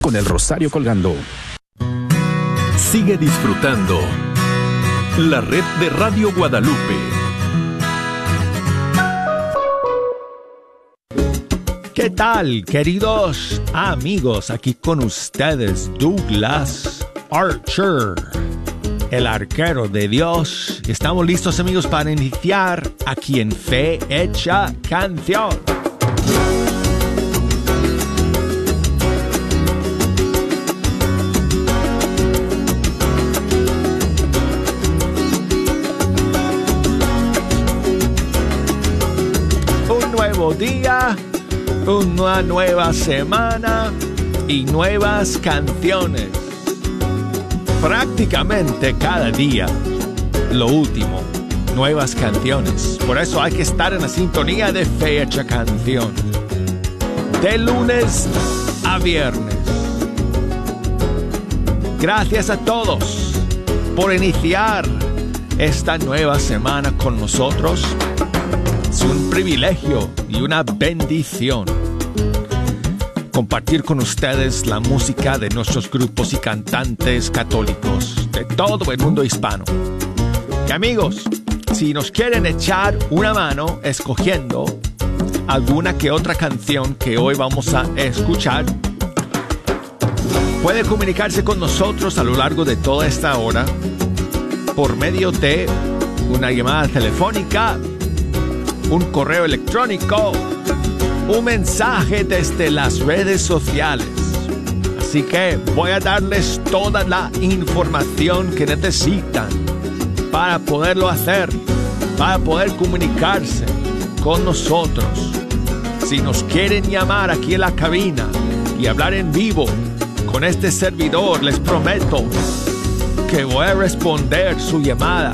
con el rosario colgando. Sigue disfrutando la red de Radio Guadalupe. ¿Qué tal, queridos amigos? Aquí con ustedes Douglas Archer, el arquero de Dios. Estamos listos, amigos, para iniciar aquí en Fe Hecha Canción. Un nuevo día, una nueva semana y nuevas canciones. Prácticamente cada día, lo último, nuevas canciones. Por eso hay que estar en la sintonía de Fe Hecha Canción. De lunes a viernes. Gracias a todos por iniciar esta nueva semana con nosotros. Es un privilegio y una bendición compartir con ustedes la música de nuestros grupos y cantantes católicos de todo el mundo hispano. Y amigos, si nos quieren echar una mano escogiendo alguna que otra canción que hoy vamos a escuchar, puede comunicarse con nosotros a lo largo de toda esta hora por medio de una llamada telefónica, un correo electrónico, un mensaje desde las redes sociales. Así que voy a darles toda la información que necesitan para poderlo hacer, para poder comunicarse con nosotros. Si nos quieren llamar aquí en la cabina y hablar en vivo con este servidor, les prometo que voy a responder su llamada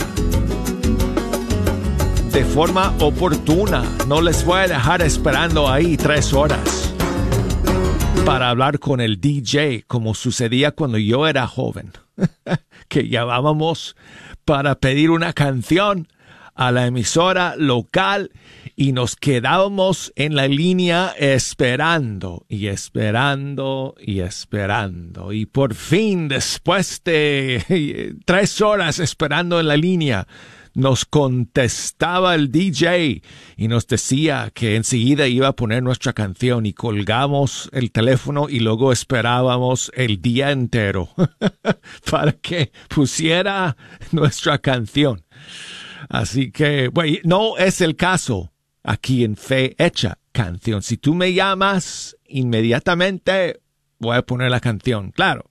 de forma oportuna. No les voy a dejar esperando ahí 3 horas para hablar con el DJ, como sucedía cuando yo era joven, que llamábamos para pedir una canción a la emisora local y nos quedábamos en la línea esperando y esperando y esperando. Y por fin, después de 3 horas esperando en la línea, nos contestaba el DJ y nos decía que enseguida iba a poner nuestra canción, y colgamos el teléfono y luego esperábamos el día entero para que pusiera nuestra canción. Así que, bueno, no es el caso aquí en Fe Hecha Canción. Si tú me llamas, inmediatamente voy a poner la canción, claro.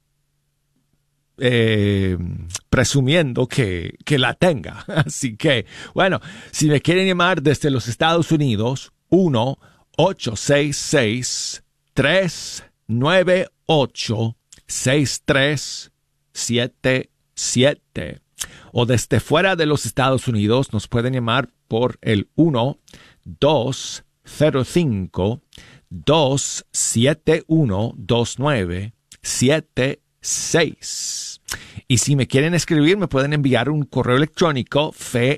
Presumiendo que la tenga. Así que, bueno, si me quieren llamar desde los Estados Unidos, 1-866-398-6377. O desde fuera de los Estados Unidos nos pueden llamar por el 1-205-271-2976. Y si me quieren escribir, me pueden enviar un correo electrónico,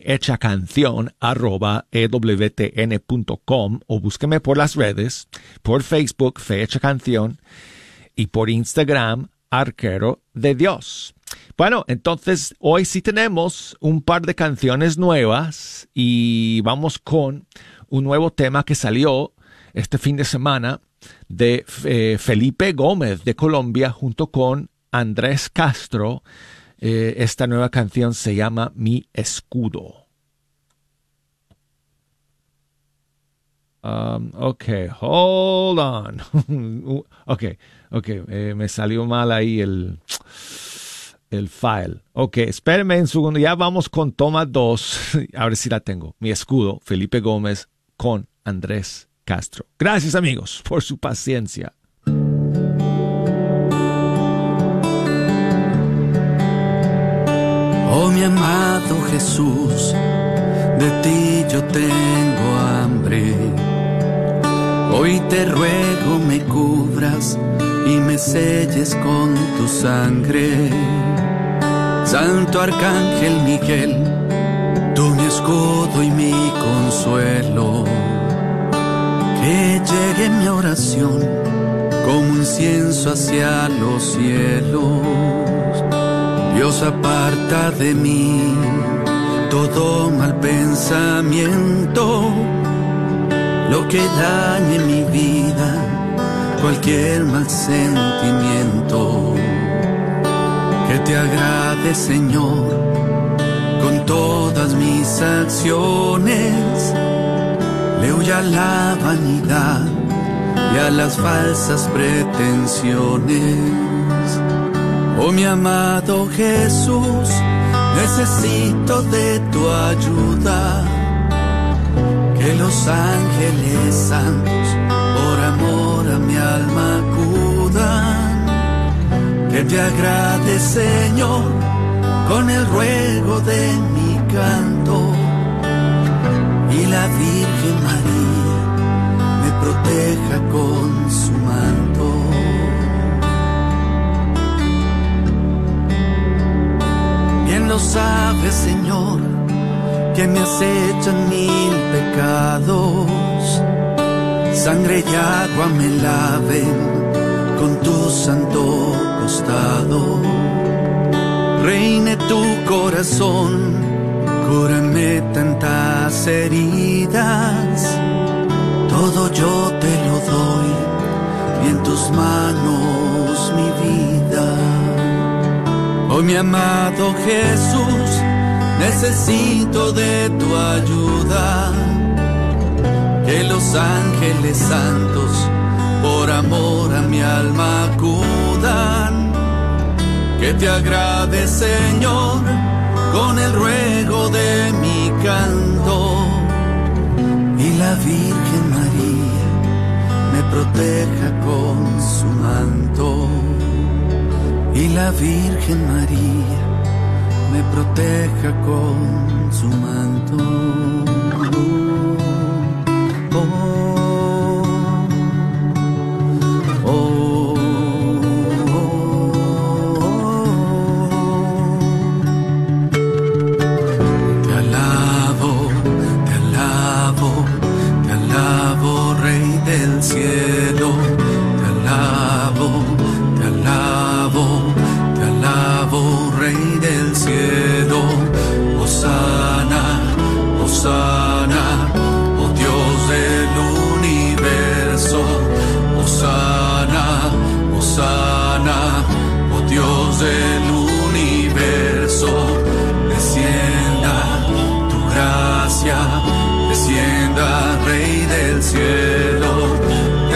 fehechacancion@ewtn.com, o búsqueme por las redes, por Facebook, Fe Hecha Canción, y por Instagram, Arquero de Dios. Bueno, entonces hoy sí tenemos un par de canciones nuevas y vamos con un nuevo tema que salió este fin de semana de Felipe Gómez de Colombia junto con Andrés Castro. Esta nueva canción se llama Mi Escudo. Okay, hold on. Okay, me salió mal ahí el file. Ok, espérenme un segundo. Ya vamos con toma 2. A ver si la tengo. Mi Escudo, Felipe Gómez con Andrés Castro. Gracias, amigos, por su paciencia. Oh, mi amado Jesús, de ti yo tengo hambre. Hoy te ruego me cubras y me selles con tu sangre. Santo Arcángel Miguel, tú mi escudo y mi consuelo. Que llegue mi oración como incienso hacia los cielos. Dios, aparta de mí todo mal pensamiento, lo que dañe mi vida, cualquier mal sentimiento. Que te agrade, Señor, con todas mis acciones. Le huya a la vanidad y a las falsas pretensiones. Oh mi amado Jesús, necesito de tu ayuda. Que los ángeles santos por amor a mi alma acudan. Que te agrade, Señor, con el ruego de mi canto. Y la Virgen María me proteja con su manto. Bien lo sabes, Señor, que me acechan 1000 pecados. Sangre y agua me laven con tu santo costado. Reine tu corazón, cúrame tantas heridas. Todo yo te lo doy y en tus manos mi vida. Oh mi amado Jesús, necesito de tu ayuda. Que los ángeles santos por amor a mi alma acudan. Que te agrade, Señor, con el ruego de mi canto. Y la Virgen María me proteja con su manto. Y la Virgen María me proteja con su manto. Cielo, te alabo, Rey del cielo. Hosana, Hosana, oh Dios del universo. Hosana, Hosana, oh Dios del universo. Descienda tu gracia, descienda, Rey del cielo. Te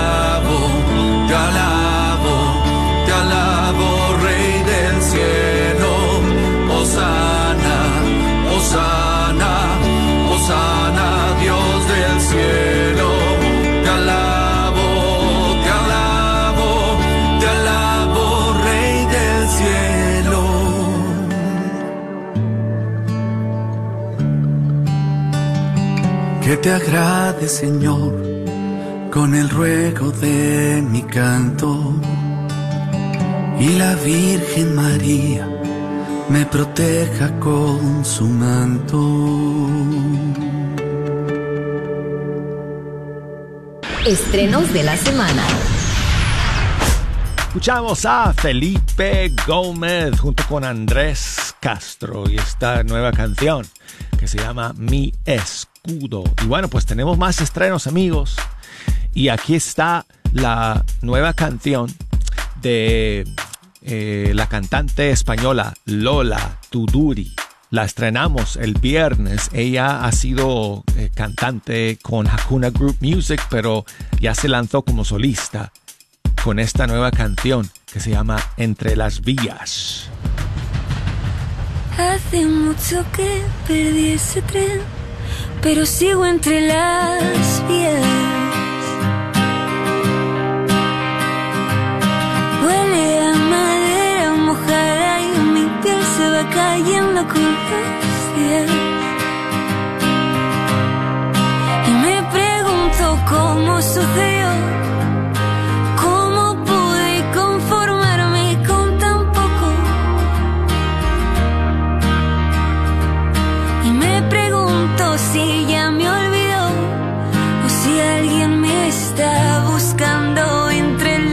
alabo, Rey del cielo. Hosana, Hosana, Hosana, Dios del cielo. Te alabo, Rey del cielo. Que te agrade, Señor, con el ruego de mi canto. Y la Virgen María me proteja con su manto. Estrenos de la semana. Escuchamos a Felipe Gómez junto con Andrés Castro y esta nueva canción que se llama Mi Escudo. Y bueno, pues tenemos más estrenos, amigos. Y aquí está la nueva canción de la cantante española Lola Tuduri. La estrenamos el viernes. Ella ha sido cantante con Hakuna Group Music, pero ya se lanzó como solista con esta nueva canción que se llama Entre las Vías. Hace mucho que perdí ese tren, pero sigo entre las vías. Huele a madera mojada y mi piel se va cayendo con los días. Y me pregunto cómo sucedió, cómo pude conformarme con tan poco. Y me pregunto si ya me olvidó o si alguien me está buscando entre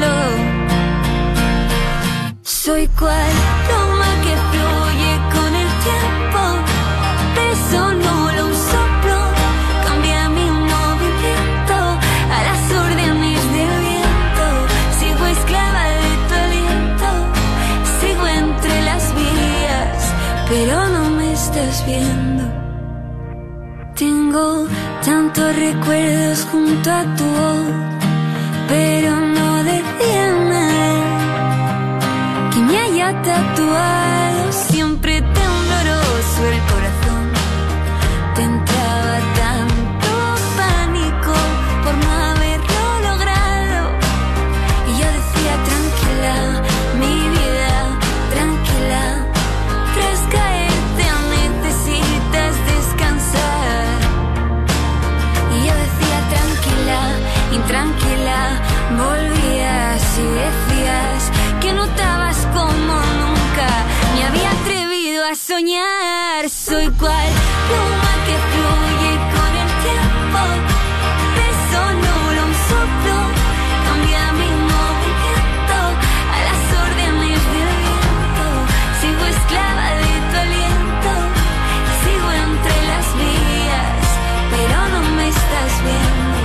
Soy cual pluma que fluye con el tiempo, beso nulo, un soplo, cambia mi movimiento a las órdenes del viento. Sigo esclava de tu aliento, sigo entre las vías, pero no me estás viendo. Tengo tantos recuerdos junto a tu voz, pero no decía nada que me haya tatuado. Siempre tembloroso el corazón, te entraba tanto pánico por no haberlo logrado. Y yo decía tranquila, mi vida, tranquila, tras caerte necesitas descansar. Y yo decía tranquila, intranquila, volvías y decías que no estabas como nunca me había atrevido a soñar. Soy cual pluma que fluye con el tiempo, beso nulo, un soplo, cambia mi movimiento a las órdenes del viento. Sigo esclava de tu aliento, sigo entre las vías, pero no me estás viendo.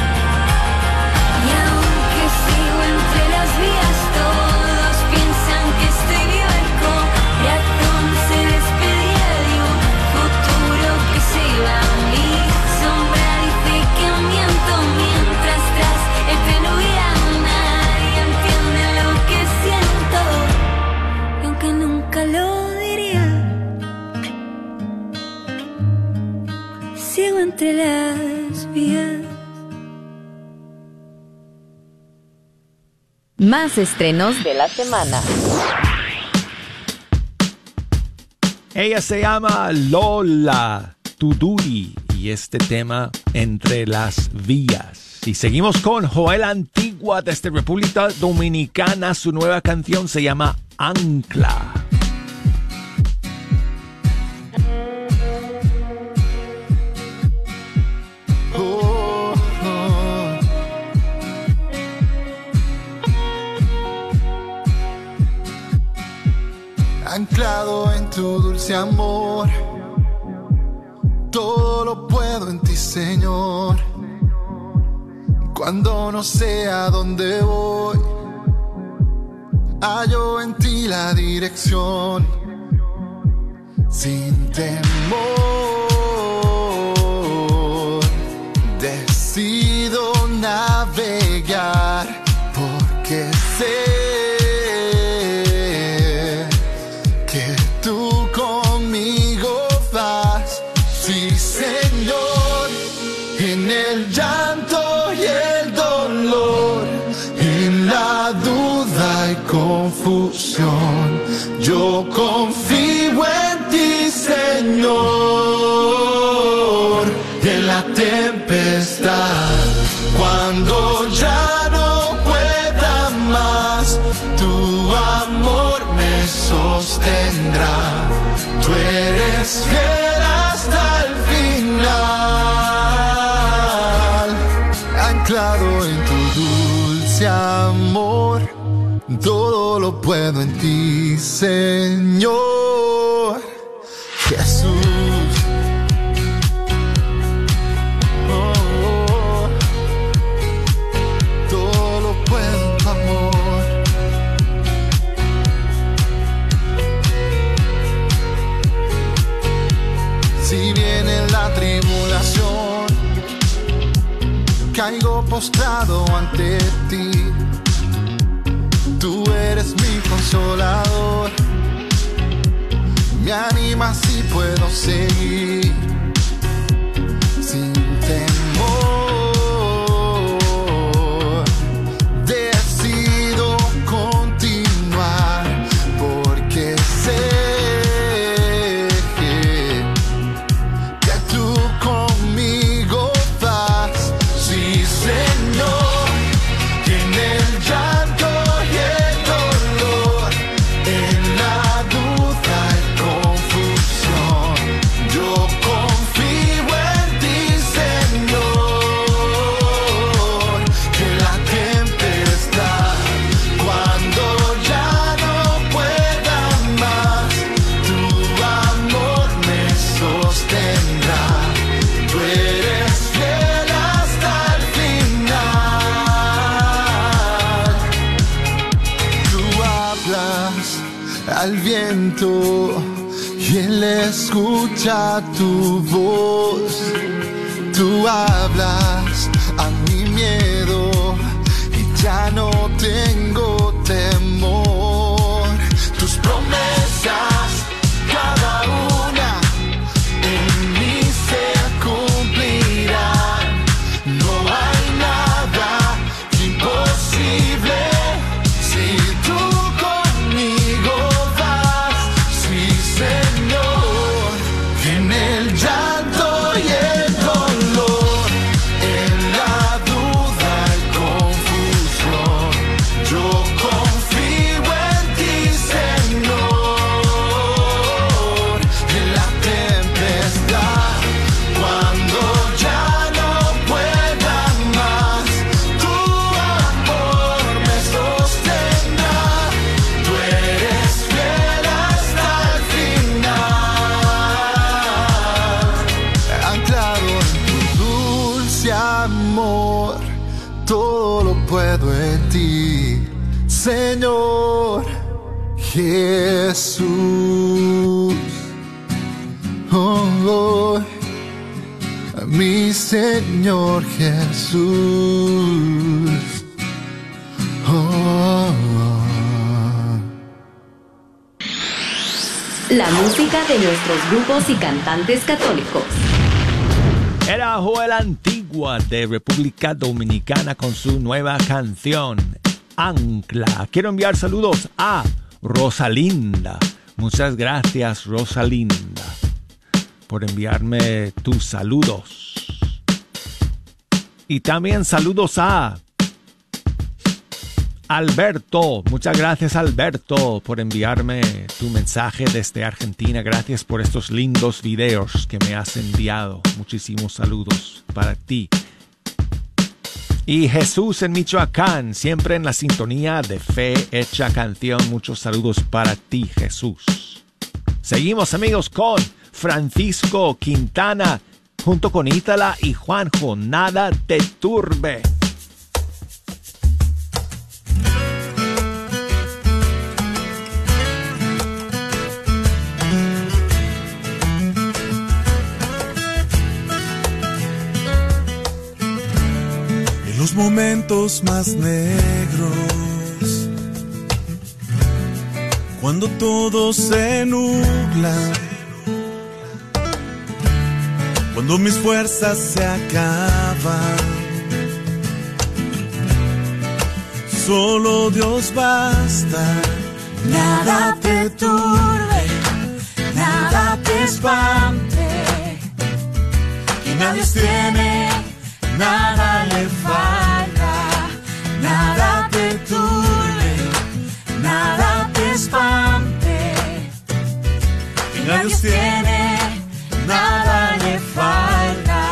Y aunque sigo entre las vías, todos piensan que estoy viva. El corazón se despedía de un futuro que se iba. Mi sombra dice que miento, mientras tras el penumbra nadie entiende lo que siento. Y aunque nunca lo diría, sigo entre las vías. Más estrenos de la semana. Ella se llama Lola Tuduri y este tema Entre las vías. Y seguimos con Joel Antigua desde República Dominicana. Su nueva canción se llama Ancla. Anclado en tu dulce amor, todo lo puedo en ti, Señor. Cuando no sé a dónde voy, hallo en ti la dirección. Sin temor, decido navegar, porque sé el llanto y el dolor, en la duda y confusión, yo confío en ti, Señor. Y en la tempestad, cuando ya no pueda más, tu amor me sostendrá. Tú eres fiel hasta el final. Anclado en tu dulce amor, todo lo puedo en ti, Señor Jesús. Oh, todo lo puedo en tu amor. Si viene la tribulación, caigo postrado ante ti. Tú eres mi consolador, me animas y puedo seguir sin temor. Decido continuar porque sé que tú conmigo vas. Sí, Señor, que en el llanto y el dolor, en la duda y confusión, yo confío hablas al viento y él escucha tu voz. Tú hablas a mi miedo y ya no tengo temor. Tus promesas, cada una en mí se cumplirán. No hay nada imposible si tú conmigo vas. Sí, Señor, en el llanto y el dolor, en la duda y confusión, yo confío en ti, Señor. En la tempestad, cuando ya no pueda más, tu amor me sostendrá. Tú eres fiel hasta el final. Anclado en tu dulce amor, todo lo puedo en ti, Señor Jesús. Oh, mi Señor Jesús. Oh. La música de nuestros grupos y cantantes católicos. Era Joel Antigua de República Dominicana con su nueva canción, Ancla. Quiero enviar saludos a Rosalinda. Muchas gracias, Rosalinda, por enviarme tus saludos. Y también saludos a Alberto. Muchas gracias, Alberto, por enviarme tu mensaje desde Argentina. Gracias por estos lindos videos que me has enviado. Muchísimos saludos para ti. Y Jesús en Michoacán, siempre en la sintonía de Fe Hecha Canción. Muchos saludos para ti, Jesús. Seguimos, amigos, con Francisco Quintana junto con Ítala y Juanjo. Nada te turbe. Los momentos más negros, cuando todo se nubla, cuando mis fuerzas se acaban, solo Dios basta. Nada te turbe, nada te espante, Y nadie tiene, nada le falta, nada te turbe, nada te espante, y nadie tiene, nada le falta.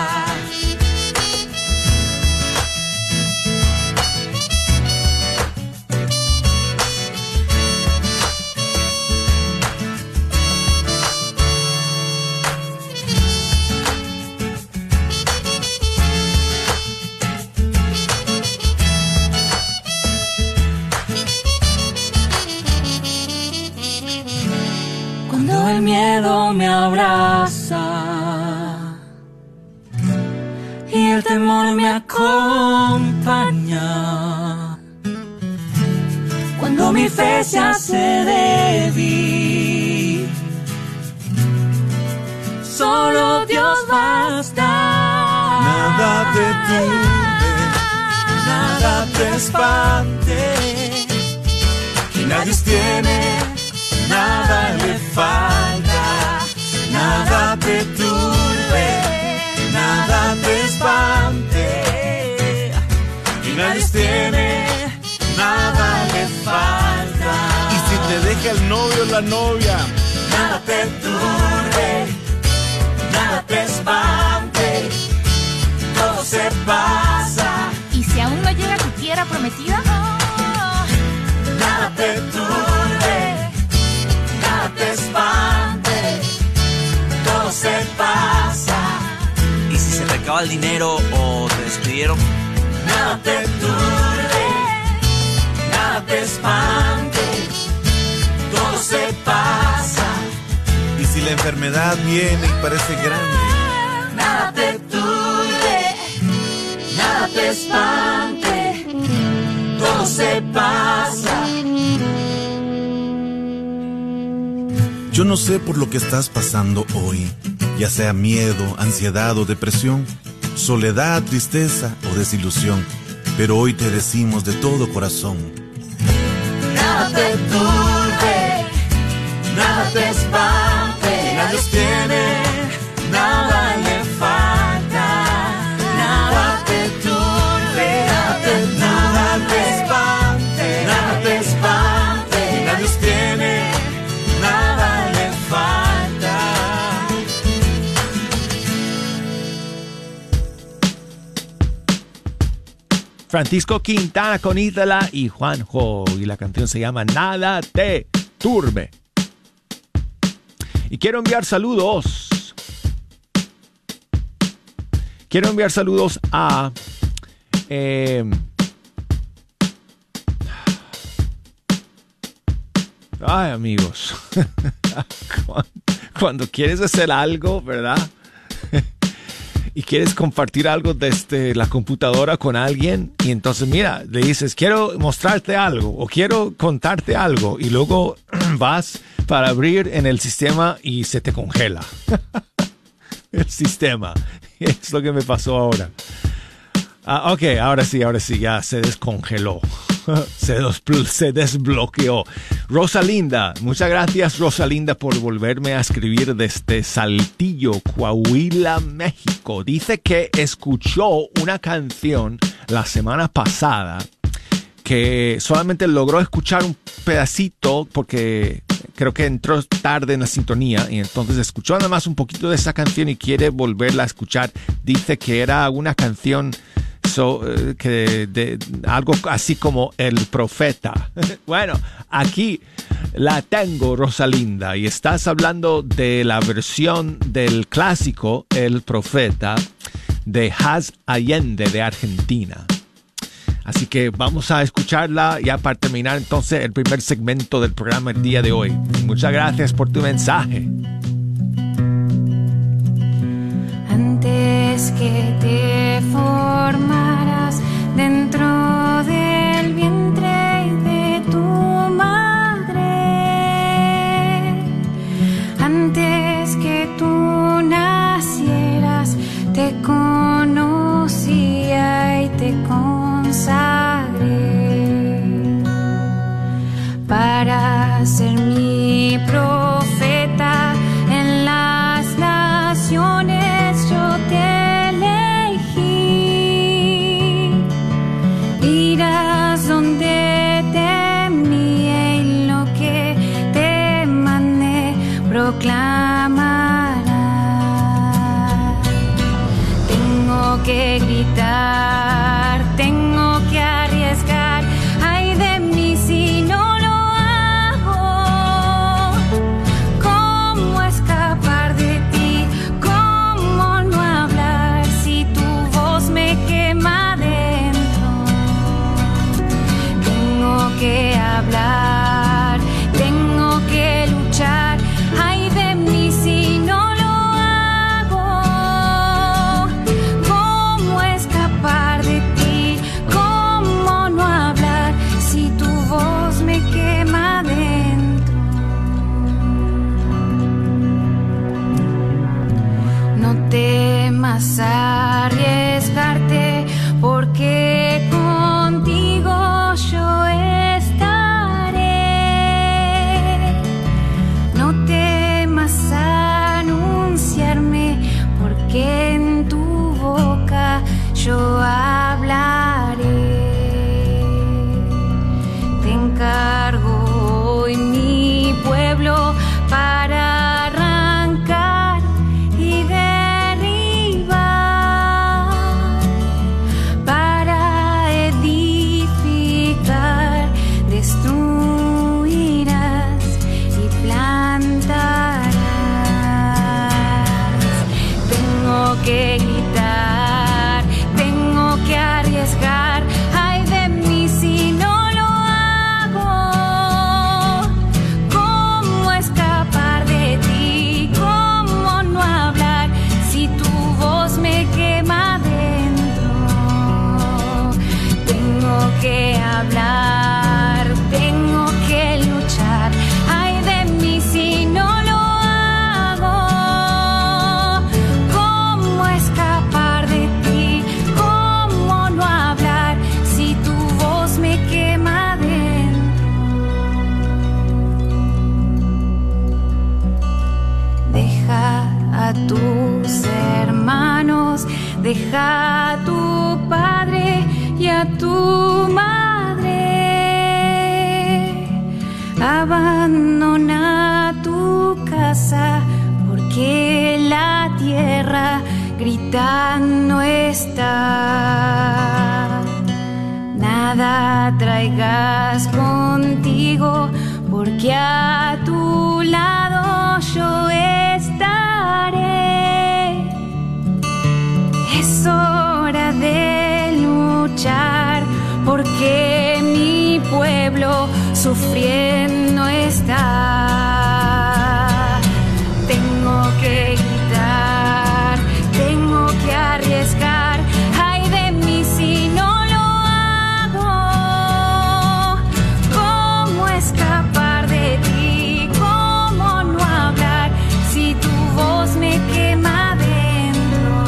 Cuando el miedo me abraza y el temor me acompaña, cuando mi fe se hace débil, solo Dios basta. nada te turbe, nada te espante. Y nadie tiene, nada le falta, nada te turbe, nada te espante. Y nadie tiene, nada le falta. Y si te deja el novio o la novia, Nada te turbe, nada te espante, todo se pasa. ¿Y si aún no llega a tu tierra prometida? Nada te turbe, nada te espante, todo se pasa. ¿Y si se te acaba el dinero o te despidieron? Nada te turbe, nada te espante, enfermedad viene y parece grande. Nada te turbe, nada te espante, todo se pasa. Yo no sé por lo que estás pasando hoy, ya sea miedo, ansiedad o depresión, soledad, tristeza o desilusión, pero hoy te decimos de todo corazón: nada te turbe, nada te espante, nada Dios tiene, nada le falta, nada te turbe, nada te espante, nada te espante, nada Dios tiene, nada le falta. Francisco Quintana con Ídala y Juanjo, y la canción se llama Nada te turbe. Y quiero enviar saludos. A ay, amigos. Cuando quieres hacer algo, ¿verdad? Y quieres compartir algo desde la computadora con alguien, y entonces mira, le dices, quiero mostrarte algo o quiero contarte algo, y luego vas para abrir en el sistema y se te congela el sistema. Es lo que me pasó ahora. Ok, ahora sí, ya se descongeló. Se desbloqueó. Rosalinda, muchas gracias, Rosalinda, por volverme a escribir desde Saltillo, Coahuila, México. Dice que escuchó una canción la semana pasada que solamente logró escuchar un pedacito porque creo que entró tarde en la sintonía, y entonces escuchó nada más un poquito de esa canción y quiere volverla a escuchar. Dice que era una canción de algo así como El Profeta. Bueno, aquí la tengo, Rosalinda, y estás hablando de la versión del clásico El Profeta de Haz Allende de Argentina. Así que vamos a escucharla ya para terminar entonces el primer segmento del programa el día de hoy. Muchas gracias por tu mensaje. Antes que te formaras dentro del vientre de tu madre, antes que tú nacieras, te conocía y te consagré para ser mi profeta en las naciones. Yo te elegí, irás donde te envié y lo que te mandé proclamarás. Tengo que gritar, tengo que arriesgar, ay de mí si no lo hago. deja a tu padre y a tu madre, abandona tu casa, porque la tierra gritando está. Nada traigas contigo, porque a tu lado yo estaré. Es hora de luchar, porque mi pueblo sufriendo está. Tengo que gritar, tengo que arriesgar. Ay de mí si no lo hago. ¿Cómo escapar de ti? ¿Cómo no hablar si tu voz me quema dentro?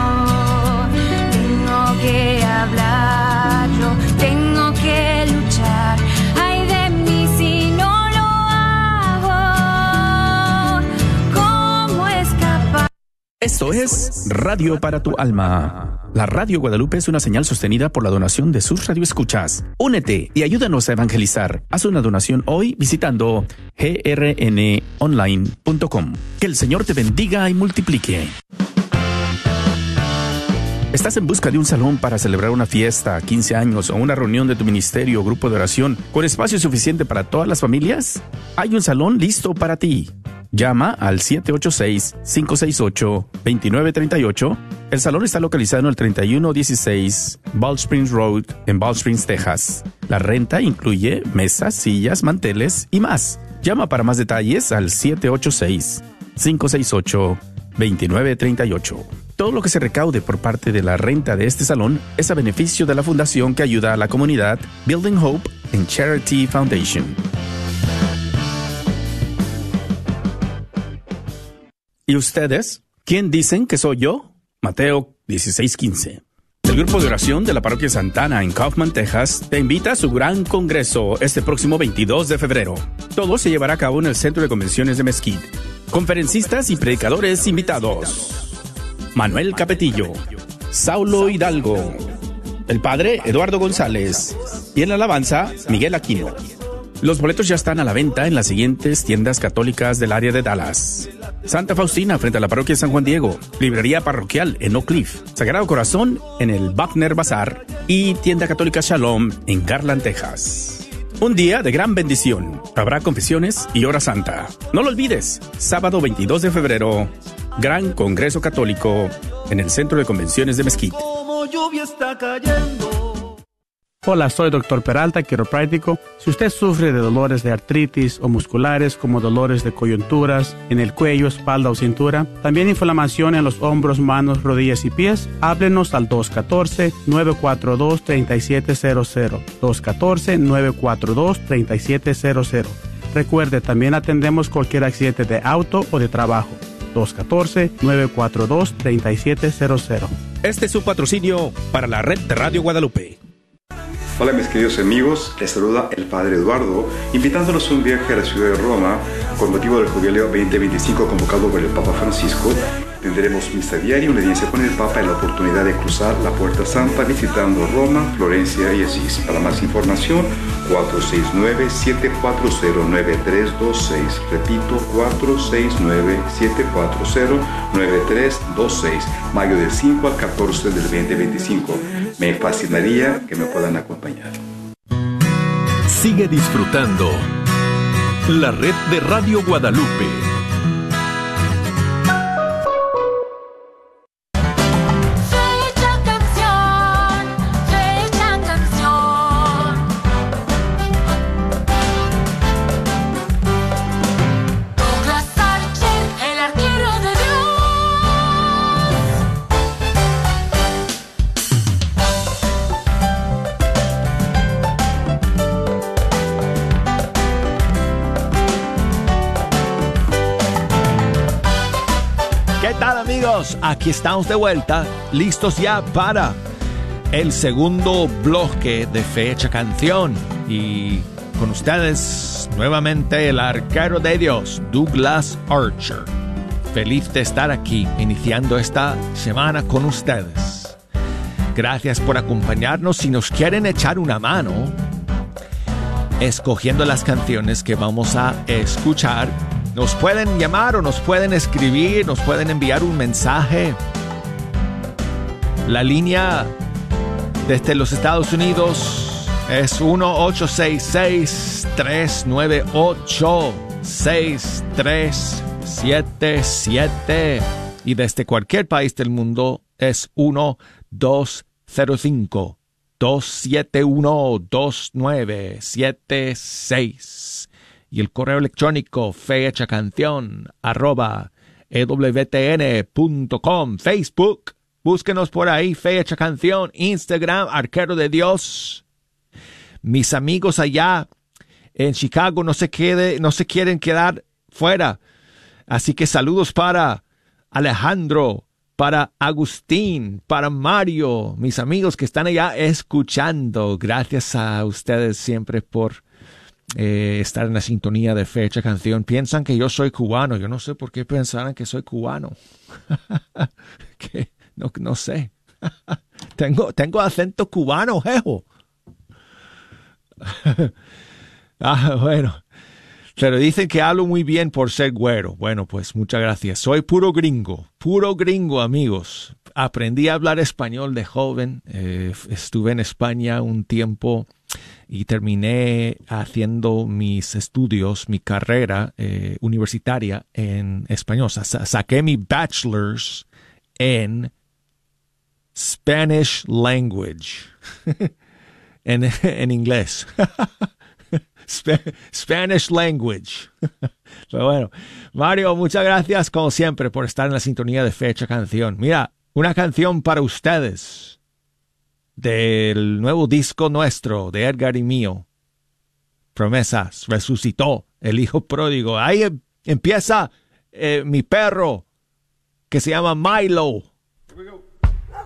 Tengo que hablar, yo tengo que luchar. Ay de mí si no lo hago. ¿Cómo escapar? Esto es Radio para tu Alma. La Radio Guadalupe es una señal sostenida por la donación de sus radioescuchas. Únete y ayúdanos a evangelizar. Haz una donación hoy visitando grnonline.com. Que el Señor te bendiga y multiplique. ¿Estás en busca de un salón para celebrar una fiesta, 15 años o una reunión de tu ministerio o grupo de oración con espacio suficiente para todas las familias? Hay un salón listo para ti. Llama al 786-568-2938. El salón está localizado en el 3116 Bald Springs Road en Bald Springs, Texas. La renta incluye mesas, sillas, manteles y más. Llama para más detalles al 786-568-2938. Todo lo que se recaude por parte de la renta de este salón es a beneficio de la fundación que ayuda a la comunidad Building Hope and Charity Foundation. ¿Y ustedes? ¿Quién dicen que soy yo? Mateo 16:15. El grupo de oración de la parroquia Santana en Kaufman, Texas, te invita a su gran congreso este próximo 22 de febrero. Todo se llevará a cabo en el Centro de Convenciones de Mesquite. Conferencistas y predicadores invitados: Manuel Capetillo, Saulo Hidalgo, el padre Eduardo González y en la alabanza Miguel Aquino. Los boletos ya están a la venta en las siguientes tiendas católicas del área de Dallas: Santa Faustina frente a la parroquia San Juan Diego, Librería Parroquial en Oak Cliff, Sagrado Corazón en el Wagner Bazar y Tienda Católica Shalom en Garland, Texas. Un día de gran bendición. Habrá confesiones y hora santa. No lo olvides, sábado 22 de febrero, Gran Congreso Católico en el Centro de Convenciones de Mesquite. Como lluvia está cayendo. Hola, soy Dr. Peralta, quiropráctico. Si usted sufre de dolores de artritis o musculares como dolores de coyunturas en el cuello, espalda o cintura, también inflamación en los hombros, manos, rodillas y pies, háblenos al 214-942-3700. 214-942-3700. Recuerde, también atendemos cualquier accidente de auto o de trabajo. 214-942-3700. Este es su patrocinio para la red de Radio Guadalupe. Hola mis queridos amigos, les saluda el Padre Eduardo, invitándolos a un viaje a la ciudad de Roma con motivo del Jubileo 2025 convocado por el Papa Francisco. Tendremos misa diaria y una audiencia con el Papa y la oportunidad de cruzar la Puerta Santa visitando Roma, Florencia y Asís. Para más información, 469-740-9326. Repito, 469-740-9326. Mayo del 5 al 14 del 2025. Me fascinaría que me puedan acompañar. Sigue disfrutando la red de Radio Guadalupe. Aquí estamos de vuelta, listos ya para el segundo bloque de Fecha Canción. Y con ustedes nuevamente el arquero de Dios, Douglas Archer. feliz de estar aquí, iniciando esta semana con ustedes. Gracias por acompañarnos. Si nos quieren echar una mano escogiendo las canciones que vamos a escuchar, nos pueden llamar o nos pueden escribir, nos pueden enviar un mensaje. La línea desde los Estados Unidos es 1-866-398-6377 y desde cualquier país del mundo es 1-205-271-2976 y el correo electrónico fehechacanción@ewtn.com. Facebook, búsquenos por ahí, Fe Hecha Canción. Instagram, Arquero de Dios. Mis amigos allá en Chicago no se quieren quedar fuera. Así que saludos para Alejandro, para Agustín, para Mario, mis amigos que están allá escuchando. Gracias a ustedes siempre por estar en la sintonía de Fe Hecha Canción. Piensan que yo soy cubano. Yo no sé por qué pensaran que soy cubano. No sé. Tengo acento cubano, jejo. Bueno. Pero dicen que hablo muy bien por ser güero. Bueno, pues muchas gracias. Soy puro gringo, amigos. Aprendí a hablar español de joven. Estuve en España un tiempo y terminé haciendo mis estudios, mi carrera universitaria en español. Saqué mi bachelor's en Spanish language. en inglés. Spanish language. Pero bueno, Mario, muchas gracias como siempre por estar en la sintonía de Fe Hecha Canción. Mira, una canción para ustedes del nuevo disco nuestro de Edgar y mío. Promesas, resucitó el hijo pródigo. Ahí empieza mi perro que se llama Milo. Here we go.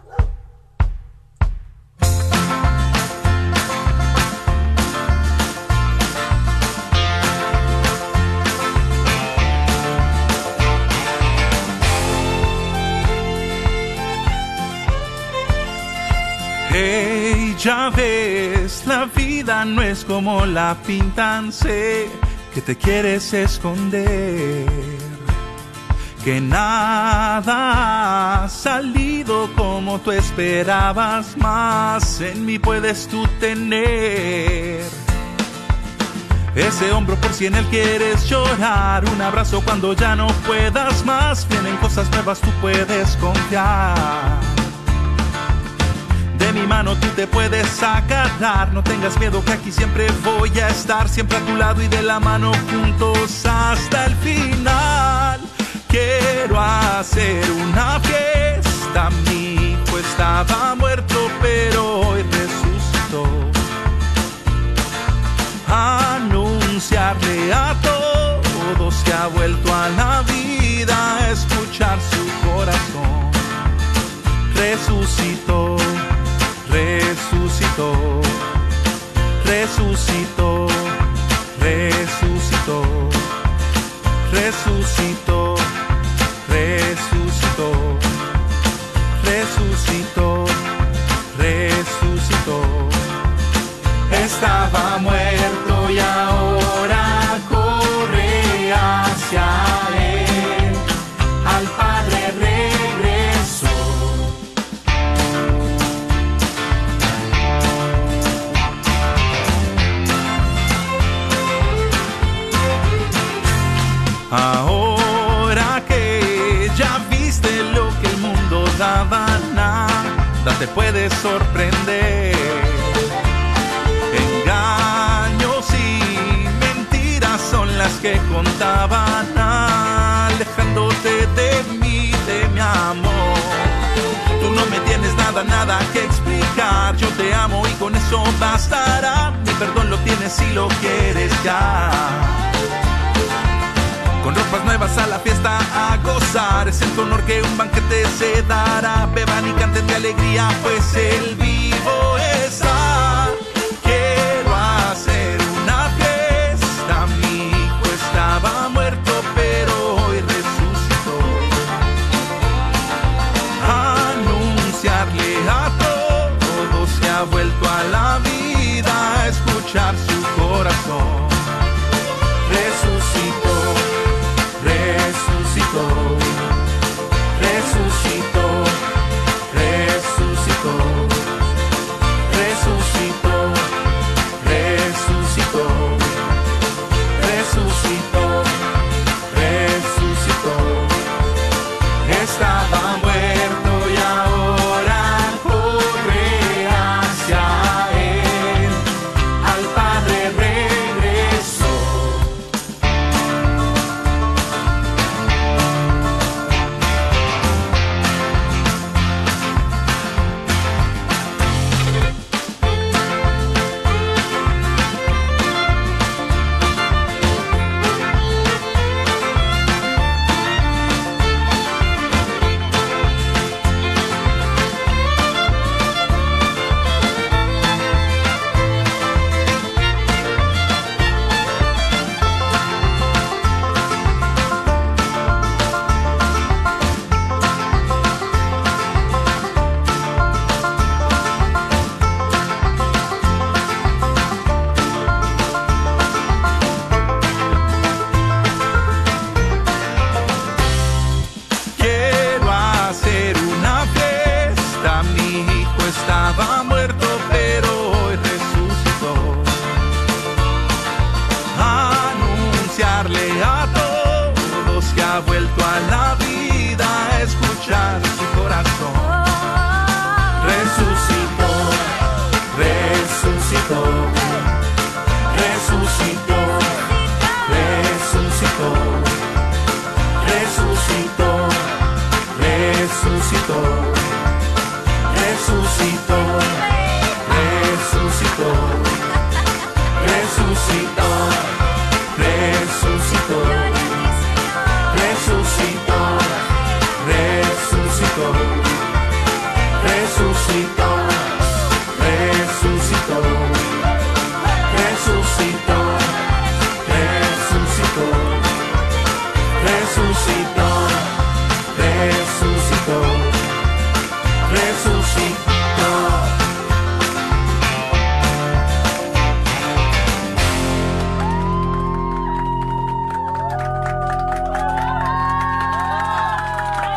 Hey, ya ves, la vida no es como la pintan, sé que te quieres esconder, que nada ha salido como tú esperabas, más en mí puedes tú tener ese hombro por si en él quieres llorar, un abrazo cuando ya no puedas más, vienen cosas nuevas, tú puedes confiar. De mi mano tú te puedes agarrar, no tengas miedo que aquí siempre voy a estar, siempre a tu lado y de la mano juntos hasta el final. Quiero hacer una fiesta, mi hijo estaba muerto pero hoy resucitó. Anunciarle a todos que ha vuelto a la vida, escuchar su corazón. Resucitó. Resucitó, resucitó, resucitó, resucitó, resucitó, resucitó, resucitó. Estaba muerto y ahora corre hacia él, al Padre regresó. Ahora que ya viste lo que el mundo daba, nada te puede sorprender. Engaños y mentiras son las que contaban, alejándote de mí, de mi amor. Tú no me tienes nada que explicar, yo te amo y con eso bastará. Mi perdón lo tienes si lo quieres ya. Con ropas nuevas a la fiesta a gozar, es el honor que un banquete se dará. Beban y canten de alegría, pues el vivo está. Quiero hacer una fiesta, mi hijo estaba muerto pero hoy resucitó.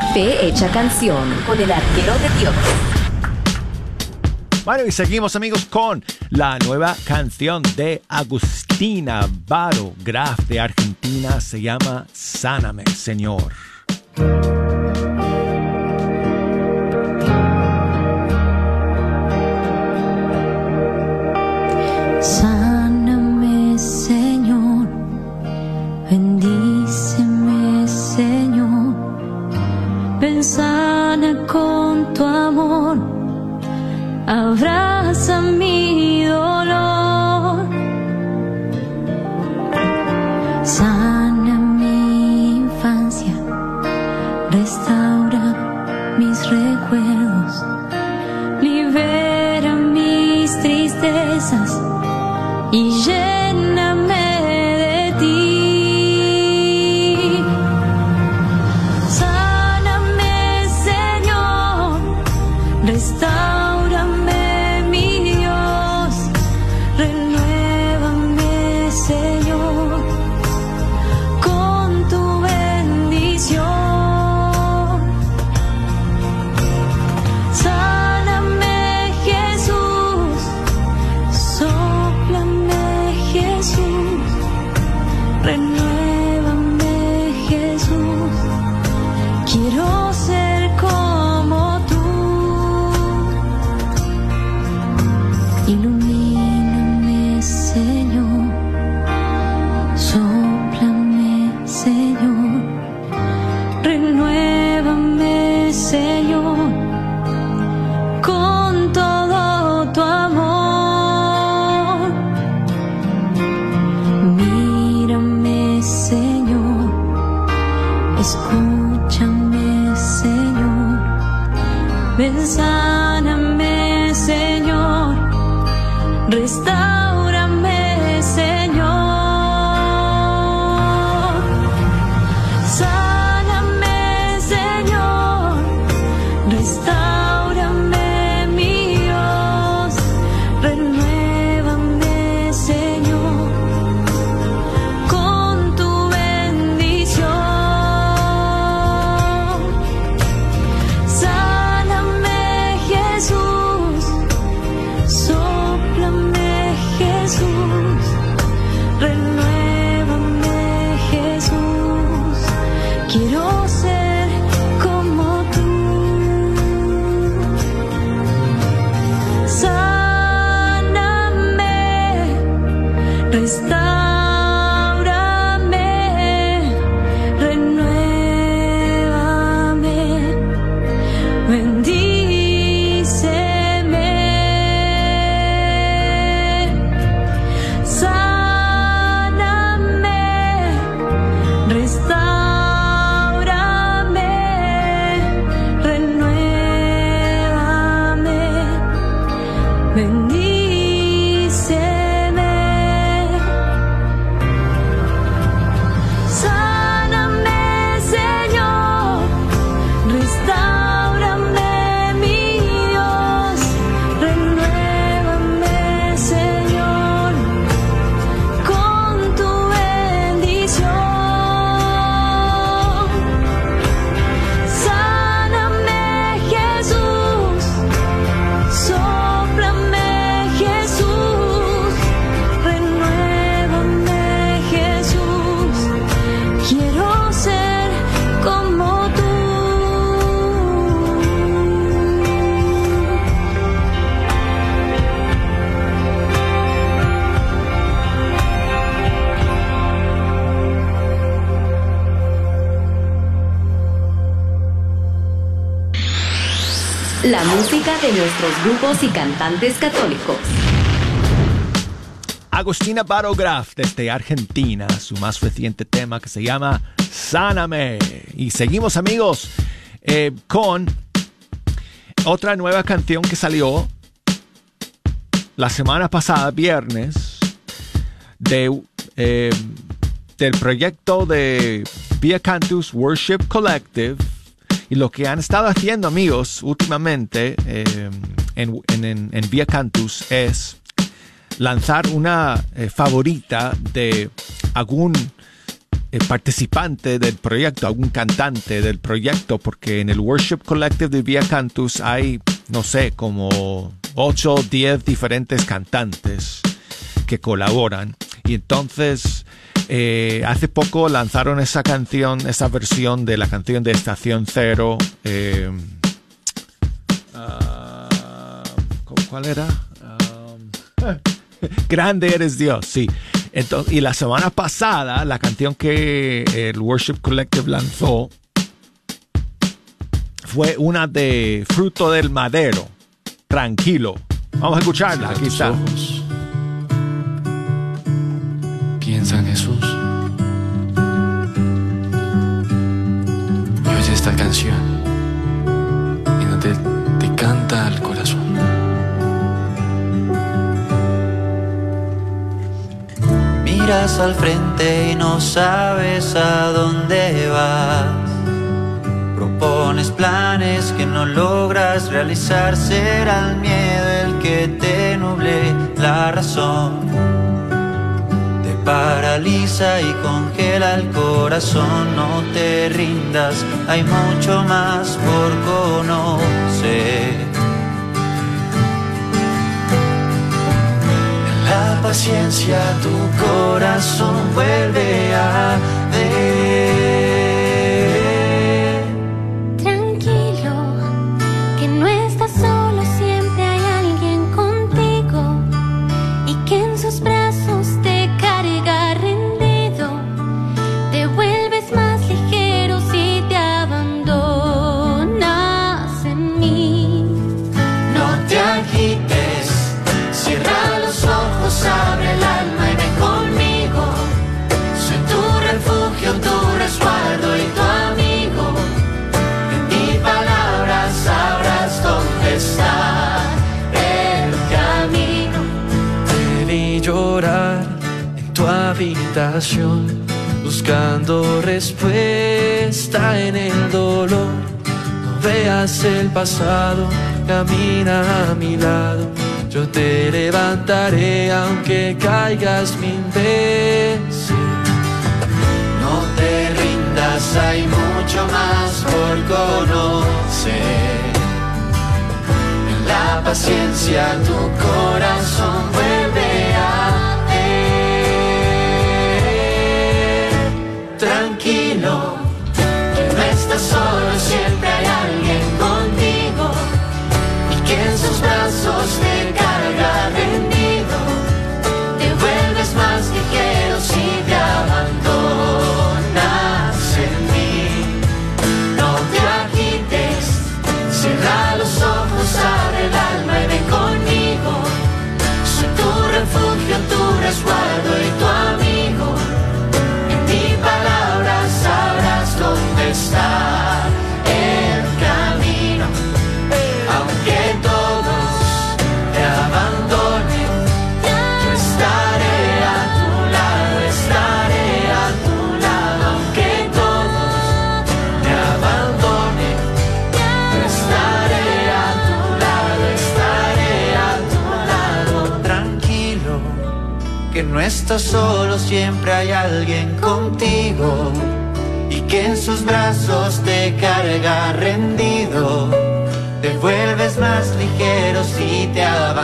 Fe Hecha Canción con el arquero de Dios. Bueno, y seguimos, amigos, con la nueva canción de Agustina Baro Graf de Argentina. Se llama Sáname, Señor. Sáname, Señor, bendíceme, Señor, ven, sana con tu amor, abraza mi dolor, sana mi infancia, restaura mis recuerdos, libera mis tristezas y lléname de ti. Sáname, Señor, restáurame, mi Dios, renuévame, Señor, con tu bendición. Sáname, Jesús, sóplame, Jesús, renuévame, Jesús, quiero ser como tú. Ilumíname, Señor, sóplame, Señor, renuévame, Señor, con todo tu amor. Mírame, Señor, escúchame, Señor, ven, sáname, Señor, restáurame, Señor. Sáname, Señor, restáurame, mi Dios, renuévame, Señor, con tu bendición. Sáname, Jesús, sóplame, Jesús, renuévame, Jesús, quiero ser como tú. Sáname, restáurame, renuévame, bendíceme. Sáname, restáurame, renuévame, bendíceme. Sáname, Señor, restáurame, mi Dios, renuévame, Señor, con tu bendición. Sáname, Jesús, sóplame, Jesús, renuévame, Jesús, quiero ser como tú. La música de nuestros grupos y cantantes católicos. Agustina Baro Graf desde Argentina, su más reciente tema que se llama Sáname. Y seguimos, amigos, con otra nueva canción que salió la semana pasada, viernes, del proyecto de Via Cantus Worship Collective. Y lo que han estado haciendo, amigos, últimamente en Via Cantus es lanzar una favorita de algún participante del proyecto, algún cantante del proyecto, porque en el Worship Collective de Via Cantus hay, no sé, como 8 o 10 diferentes cantantes que colaboran. Y entonces, hace poco lanzaron esa canción, esa versión de la canción de Estación Cero. ¿Cuál era? Grande eres Dios, sí. Entonces, y la semana pasada, la canción que el Worship Collective lanzó fue una de Fruto del Madero, Tranquilo. Vamos a escucharla, aquí está. Ojos. Piensa en Jesús y oye esta canción y no te canta al corazón. Miras al frente y no sabes a dónde vas. Propones planes que no logras realizar. Será el miedo el que te nuble la razón. Te paraliza y congela el corazón. No te rindas, hay mucho más por conocer. La paciencia tu corazón vuelve a ver. Tranquilo, que no estás solo, siempre hay alguien contigo y que en sus brazos te carga rendido. Te vuelves más ligero si te abandonas en mí. No te agites, cierra los ojos, abre el alma y ven conmigo. Soy tu refugio, tu resguardo y tu amigo. En mi palabra sabrás dónde está el camino. Te vi llorar en tu habitación, buscando respuesta en el dolor. No veas el pasado, camina a mi lado. Yo te levantaré aunque caigas 1000 veces. No te rindas, hay mucho más por conocer. En la paciencia tu corazón vuelve a ver. Tranquilo, que no estás solo, siempre hay alguien contigo y que en sus brazos te carga rendido. Te vuelves más ligero si te abandonas en mí. No te agites, cierra los ojos, abre el alma y ven conmigo. Soy tu refugio, tu resguardo y tu amigo. En mi palabra sabrás dónde está el camino. Aunque todos te abandonen, yo estaré a tu lado, estaré a tu lado. Aunque todos te abandonen, yo estaré a tu lado, estaré a tu lado. Tranquilo, que no estás solo, siempre hay alguien contigo y que en sus brazos te carga rendido. Te vuelves más ligero si te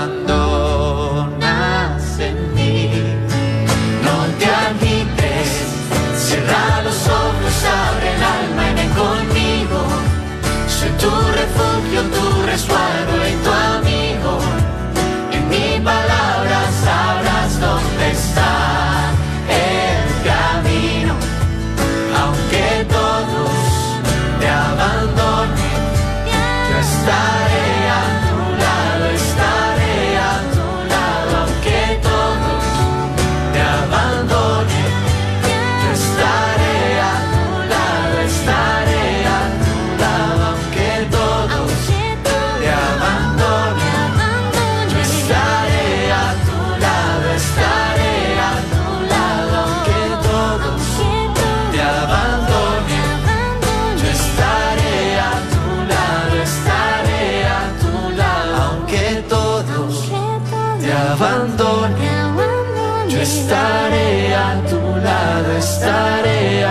abandonas en mí. No te agites, cierra los ojos, abre el alma y ven conmigo. Soy tu refugio, tu resguardo y tu amigo. En mi palabra sabrás dónde está el camino. Aunque todos te abandonen, yo estaré a tu lado, estaré a tu lado. Aunque todos te abandonen, yo estaré a tu lado, estaré a tu lado. Aunque todos te abandonen, yo estaré a tu lado, estaré a tu lado. Aunque todos te abandonen, yo estaré a tu lado, estaré a tu lado. Aunque todos te abandonen, yo estaré a tu lado, estaré a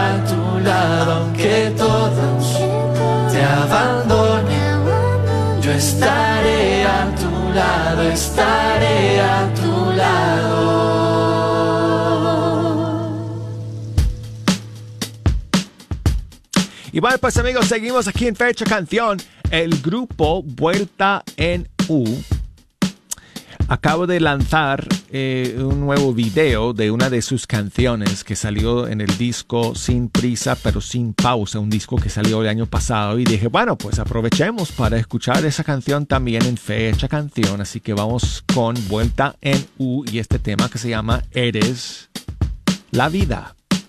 estaré a tu lado, estaré a tu lado. Y bueno, pues amigos, seguimos aquí en Fecha Canción. El grupo Vuelta en U acaba de lanzar un nuevo video de una de sus canciones que salió en el disco Sin Prisa pero Sin Pausa, un disco que salió el año pasado, y dije, bueno, pues aprovechemos para escuchar esa canción también en Fecha Canción, así que vamos con Vuelta en U y este tema que se llama Eres la Vida.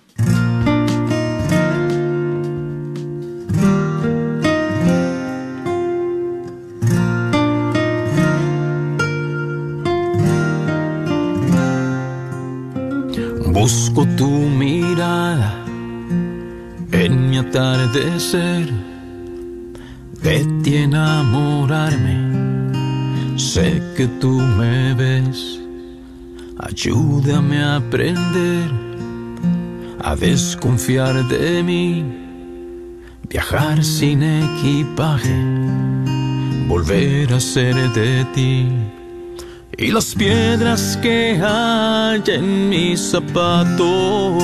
Busco tu mirada en mi atardecer, de ti enamorarme, sé que tú me ves. Ayúdame a aprender a desconfiar de mí, viajar sin equipaje, volver a ser de ti. Y las piedras que hay en mis zapatos,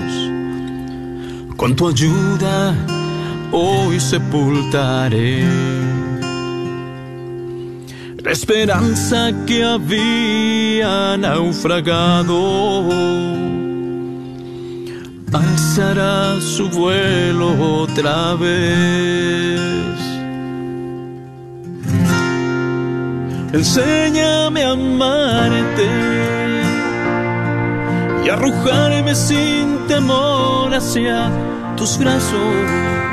con tu ayuda hoy sepultaré. La esperanza que había naufragado alzará su vuelo otra vez. Enséñame a amarte y arrojarme sin temor hacia tus brazos.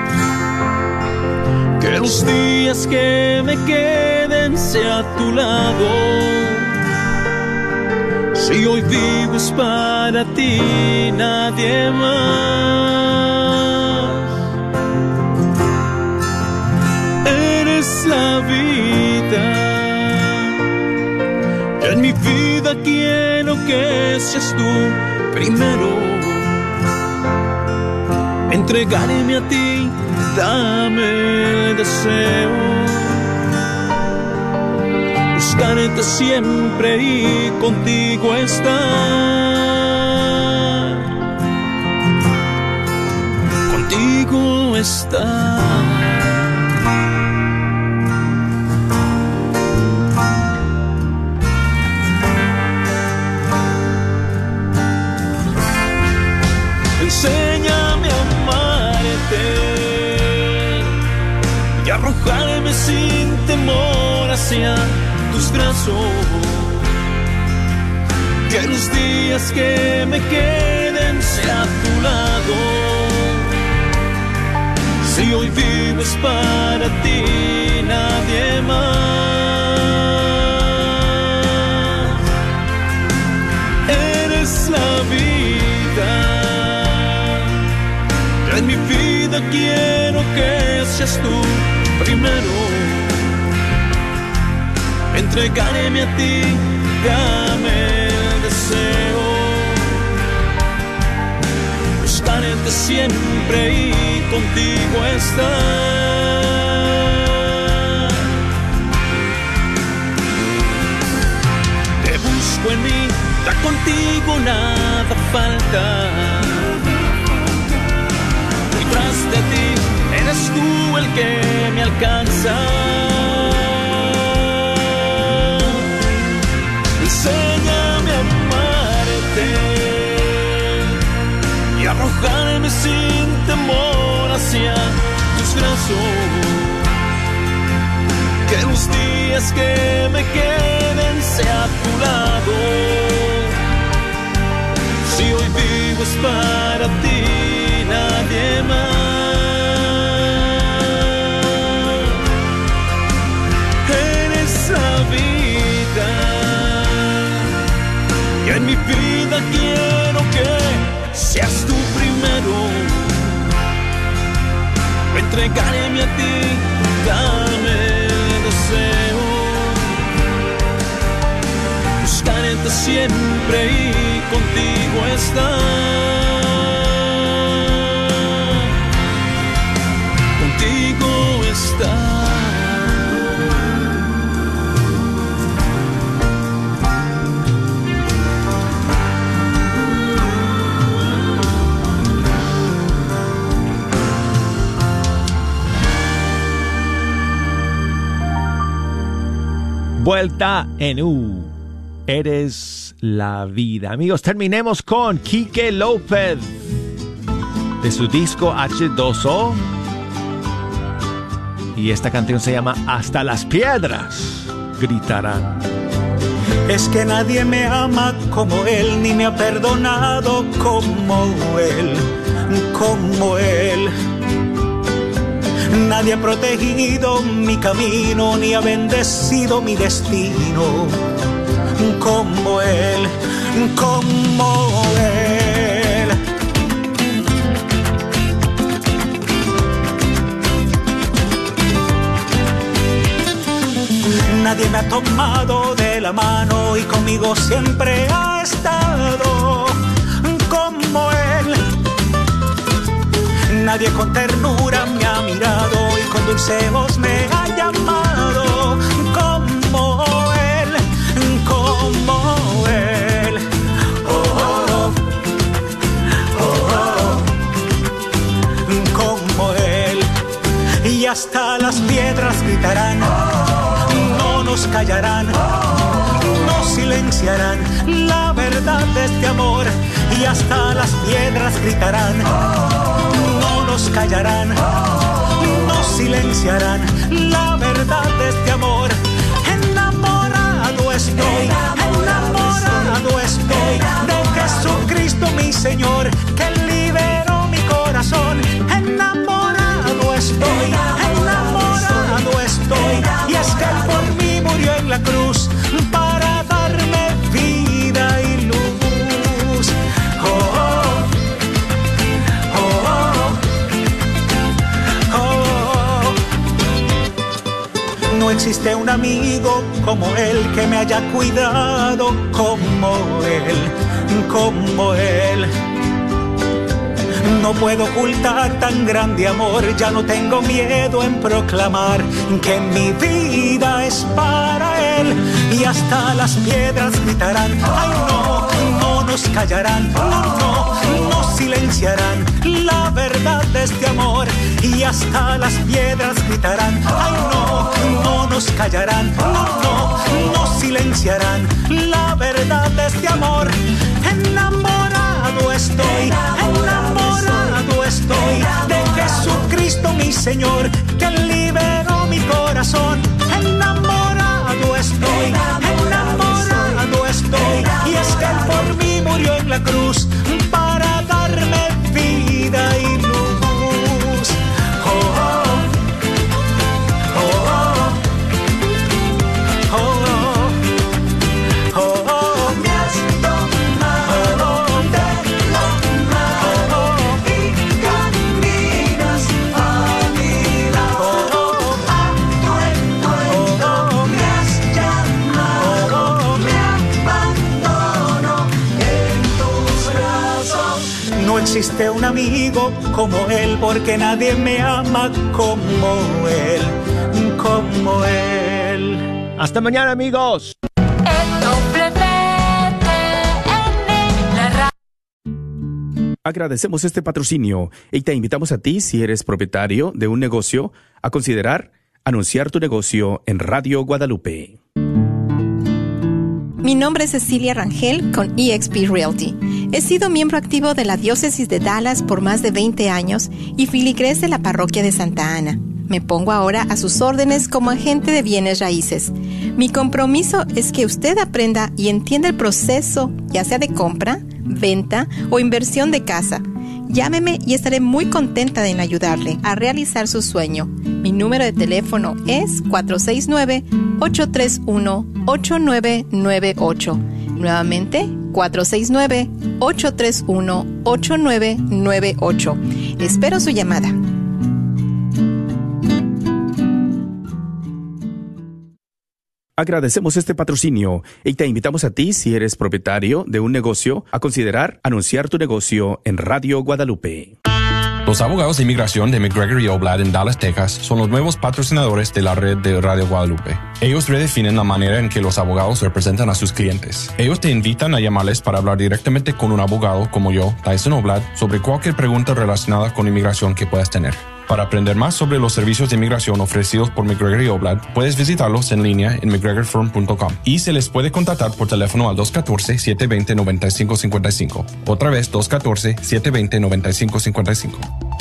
Que los días que me queden sea a tu lado. Si hoy vivo es para ti, nadie más. Eres la vida. En mi vida quiero que seas tú primero. Entregarme a ti, dame el deseo. Buscarte siempre y contigo estar. Contigo estar. Enséñame a amarte y arrojarme sin temor hacia tus brazos. Que los días que me queden sea a tu lado. Si hoy vivo es para ti, nadie más. Eres la vida. En mi vida quiero que seas tú primero. Entregarme a ti, dame el deseo. Buscarte siempre y contigo estar. Te busco en mí, ya contigo nada falta. Tras de ti, eres tú el que me alcanza. Enséñame a amarte y arrojarme sin temor hacia tus brazos. Que los días que me queden sea a tu lado. Si hoy vivo es para ti, nadie más. Eres la vida. Y en mi vida quiero que seas tú primero. Entregarme a ti, dame el deseo. Buscarte siempre y contigo estar. Contigo estar. vuelta en U. Eres la vida. Amigos, terminemos con Quique López de su disco H2O. Y esta canción se llama Hasta las piedras gritarán. Es que nadie me ama como él, ni me ha perdonado como él, como él. Nadie ha protegido mi camino, ni ha bendecido mi destino como él, como él. Nadie me ha tomado de la mano y conmigo siempre ha estado como él. Nadie con ternura me ha mirado y con dulce voz me ha llamado como él, como él. Oh, oh, oh, como él. Y hasta las piedras gritarán, no nos callarán, no silenciarán la verdad de este amor. Y hasta las piedras gritarán, no nos callarán, no silenciarán la verdad de este amor. Enamorado estoy de Jesucristo mi Señor, que liberó mi corazón. Enamorado estoy, y es que Él por mí murió en la cruz para darme vida y luz. Oh, oh, oh, oh. No existe un amigo como Él que me haya cuidado como Él, como Él. No puedo ocultar tan grande amor, ya no tengo miedo en proclamar que mi vida es para Él. Y hasta las piedras gritarán, ay no, no nos callarán, no silenciarán la verdad de este amor. Y hasta las piedras gritarán, ay no, no nos callarán, no silenciarán la verdad de este amor. Enamorado estoy de Jesucristo mi Señor, que liberó mi corazón. Enamorado estoy, y es que Él por mí murió en la cruz para darme vida y luz. Oh, oh, oh, oh, oh, oh, oh, oh. Me has tomado de la mano y caminas a mi lado. A tu encuentro me has llamado, me abandono en tus brazos. No existe un amigo como Él, porque nadie me ama como Él, como Él. Hasta mañana, amigos. Agradecemos este patrocinio y te invitamos a ti, si eres propietario de un negocio, a considerar anunciar tu negocio en Radio Guadalupe. Mi nombre es Cecilia Rangel con eXp Realty. He sido miembro activo de la Diócesis de Dallas por más de 20 años y filigrés de la Parroquia de Santa Ana. Me pongo ahora a sus órdenes como agente de bienes raíces. Mi compromiso es que usted aprenda y entienda el proceso, ya sea de compra, venta o inversión de casa. Llámeme y estaré muy contenta en ayudarle a realizar su sueño. Mi número de teléfono es 469-831-8998. Nuevamente, 469-831-8998. Espero su llamada. Agradecemos este patrocinio y te invitamos a ti, si eres propietario de un negocio, a considerar anunciar tu negocio en Radio Guadalupe. Los abogados de inmigración de McGregor y Oblad en Dallas, Texas, son los nuevos patrocinadores de la red de Radio Guadalupe. Ellos redefinen la manera en que los abogados representan a sus clientes. Ellos te invitan a llamarles para hablar directamente con un abogado como yo, Tyson Oblad, sobre cualquier pregunta relacionada con inmigración que puedas tener. Para aprender más sobre los servicios de inmigración ofrecidos por McGregor & Oblad, puedes visitarlos en línea en mcgregorfirm.com y se les puede contactar por teléfono al 214-720-9555. Otra vez, 214-720-9555.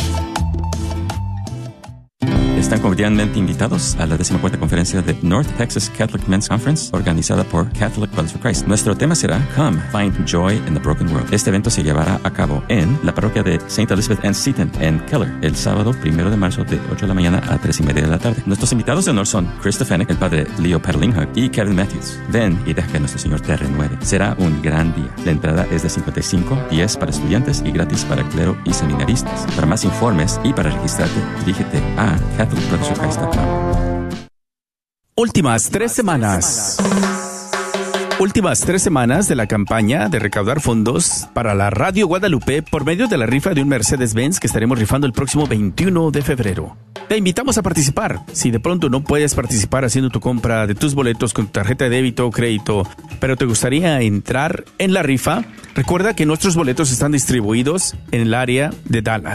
Están cordialmente invitados a la 14ª conferencia de North Texas Catholic Men's Conference, organizada por Catholic Brothers for Christ. Nuestro tema será Come, Find Joy in the Broken World. Este evento se llevará a cabo en la parroquia de St. Elizabeth and Seton en Keller, el sábado 1 de marzo de 8 de la mañana a 3:30 de la tarde. Nuestros invitados de honor son Chris Stefanik, el padre Leo Paddlinghug y Kevin Matthews. Ven y deja que nuestro Señor te renueve. Será un gran día. La entrada es de $55 para estudiantes y gratis para clero y seminaristas. Para más informes y para registrarte, dirígete a CatholicBrothersForChrist.com. Últimas 3 semanas. Últimas 3 semanas de la campaña de recaudar fondos para la Radio Guadalupe por medio de la rifa de un Mercedes-Benz que estaremos rifando el próximo 21 de febrero. Te invitamos a participar. Si de pronto no puedes participar haciendo tu compra de tus boletos con tu tarjeta de débito o crédito, pero te gustaría entrar en la rifa, recuerda que nuestros boletos están distribuidos en el área de Dallas.